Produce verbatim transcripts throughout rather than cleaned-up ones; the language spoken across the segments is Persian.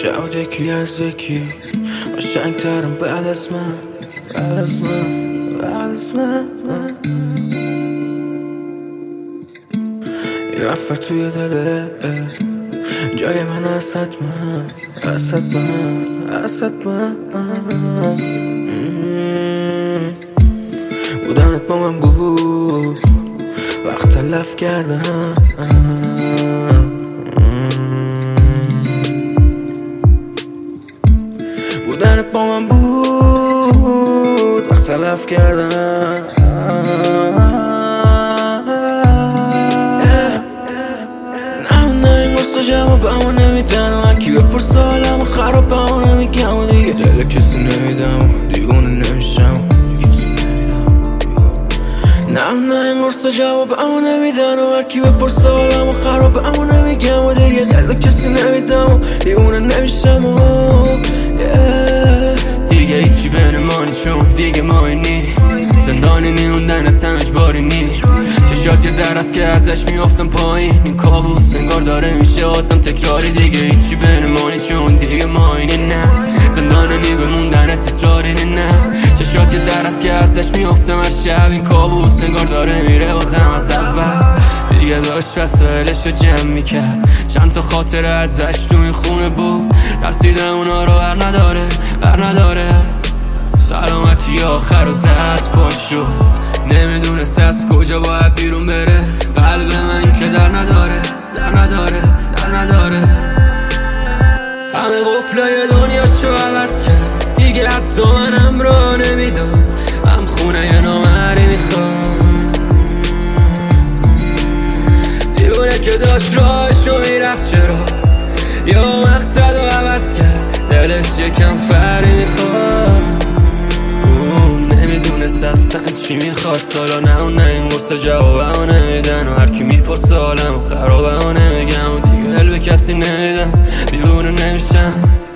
شاید یکی از یکی قشنگترم بعد از من، بعد از من، بعد از من. یه نفر توی دله جای من هست حتما، هست حتما، هست حتما. بودنت با من بود وقت تلف کردم، بودنت با من بود وقت تلف کردم. نه نه این گسته جواب همو نمیدن و هرکی بپرسه حالمو خراب همو نمیگم و دیگه دل کسی نمیدم و دیوونه نمیشم. نه نه این گسته جواب همو نمیدن و هرکی بپرسه حالمو خراب همو نمیگم و دیگه دل کسی نمیدم و دیوونه نمیشم و دیگه هیچی بین مانی چون دیگه مایی نی زندانی نیوندنت هم اجباری نی. چشات یه در است که ازش میافتم پایین، این کابوس انگار داره میشه آسم تکراری. دیگه هیچی بین مانی چون دیگه مایی نی نه زندانی بموندنت اصراری نی نه. چشات یه در است که ازش میافتم هر شب، این کابوس انگار داره میره بازم از اول. دیگه داشت وسایلشو جمع میکرد، چند تا خاطره ازش تو این خونه بود، ترسیدم اونا رو بر نداره، بر نداره. سلامتی آخر رو زد پاشو، نمیدونست از کجا باید بیرون بره. قلب من که در نداره، در نداره، در نداره. همه قفلای دنیاشو عوض کرد، دیگه حتی منم را نمیدم. هم خونه یه نامری میخوام، دیونه که داشت راهشو میرفت چرا یا مقصد رو عوض کرد، دلش یکم فری میخواد. نمیدونست اصلا چی میخواست حالا، نه اون نه این گسته جواب همو نمیدن و هرکی میپرسه حالمو خراب همو نمیگم و دیگه دل به کسی نمیدم، دیوونه نمیشم.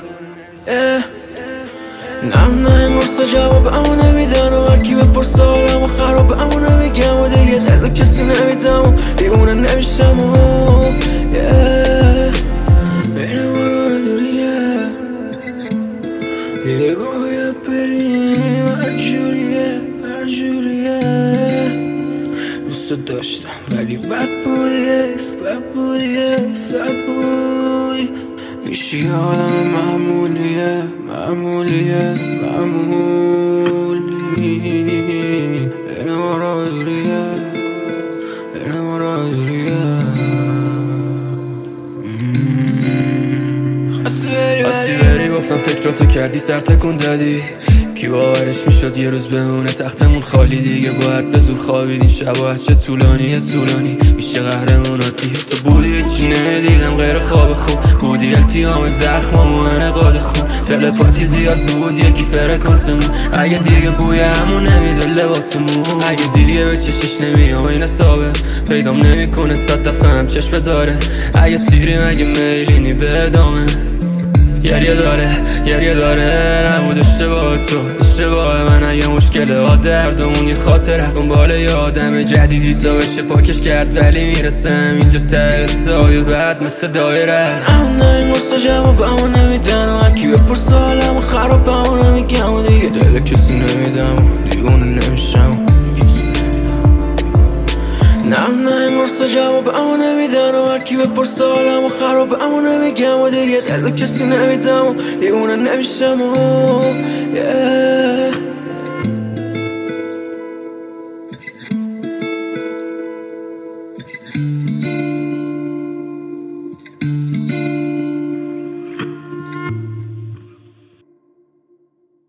نه نه این گسته جواب همو نمیدن و هرکی بپرسه حالمو خراب همو نمیگم و دیگه دل به کسی نمیدم و دیوونه نمیشم و بین ما رو دوریه یه باید بریم هر جوریه، هر جوریه. دوست داشتم ولی بد بودی، بد بودی، بد بودی. میشی آدم معمولیه، معمولیه، معمولی. بین ما رو دوریه، بین ما رو دوریه. خواستی بری گفتم فکراتو کردی سر تکون دادی، کی باورش میشد یه روز بمونه تختمون خالی. دیگه باید به زور خوابید این شب چه طولانی طولانی میشه قهرمونات دیگه. تو بودی هیچی نمیدیدم غیر خواب خوب، بودی التیام زخمام و انقاد خون. تلپاتی زیاد بود یکی فرکانسمون، اگه دیگه بوی همون نمیده لباسمون. اگه دیگه به چشش نمیام این سابق پیدام نمیکنه صد دفعه هم چشم بذاره. اگه سیریم اگه میلینی به ادامه گریه داره، گریه داره. نبود اشتباه تو، اشتباه من. اگه مشکل ها دردمون یه خاطر هست دنبال یه آدم جدیدی تا بشه پاکش کرد، ولی میرسم اینجا ته سایه بعد مثل دایره است. نه این گسته جواب همو نمیدن و هرکی بپرسه حالمو خراب همو نمیگم و دیگه دل کسی نمیدم و دیوونه نمیشم. نه نه این گسته جواب همو نمیدن و هرکی بپرسه حالمو خراب همو نمیگم و دیگه دل به کسی نمیدم و دیوونه نمیشم و